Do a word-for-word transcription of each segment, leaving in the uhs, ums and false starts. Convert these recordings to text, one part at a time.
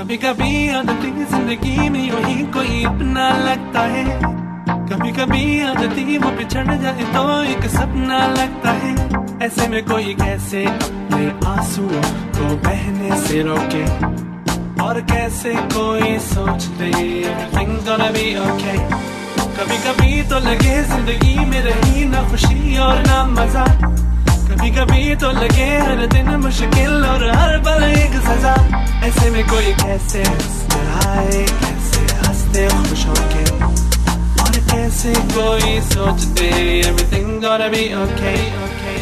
कभी कभी आदती जिंदगी में यूं ही कोई अपना लगता है, कभी कभी आदती वो बिछड़ जाए तो एक सपना लगता है। ऐसे में कोई कैसे अपने आंसुओं को बहने से रोके, और कैसे कोई सोच ले everything's gonna be okay। कभी कभी तो लगे जिंदगी में रही ना खुशी और ना मजा, कभी कभी तो लगे हर दिन मुश्किल और हर पल एक सजा। ऐसे में कोई कैसे मुस्कुराए, कैसे हंसते खुश होके, और कैसे कोई सोचते everything gonna be okay, okay।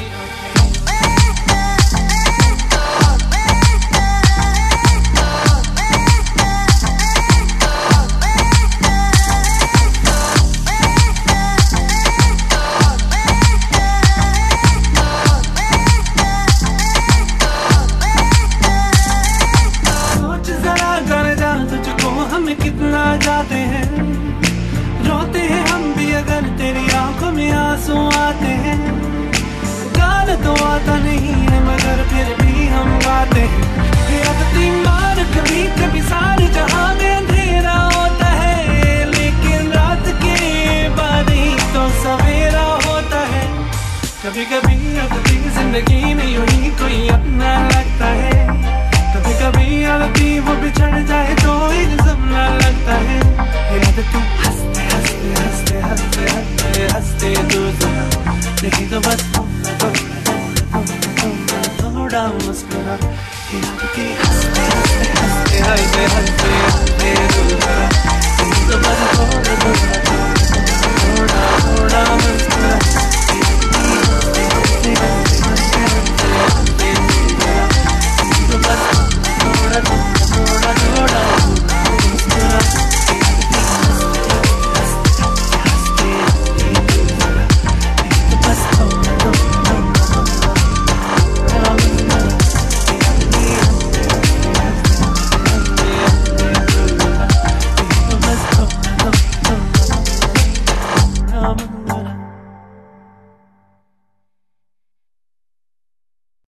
कितना जाते हैं, रोते हैं हम भी अगर तेरी आंखों में आंसू आते हैं। गाना तो आता नहीं है मगर फिर भी हम गाते हैं। आदती मार कभी कभी सारे जहां में अंधेरा होता है, लेकिन रात के बाद ही तो सवेरा होता है। कभी कभी आदती जिंदगी में यूं ही कोई अपना लगता है, कभी कभी आदती वो बिछड़ जाए तो एक सपना लगता है। याद तू हंसते हंसते हंसते हंसते हंसते हंसते तू सुना, लेकिन तो बस थोड़ा मुस्कुरा, याद की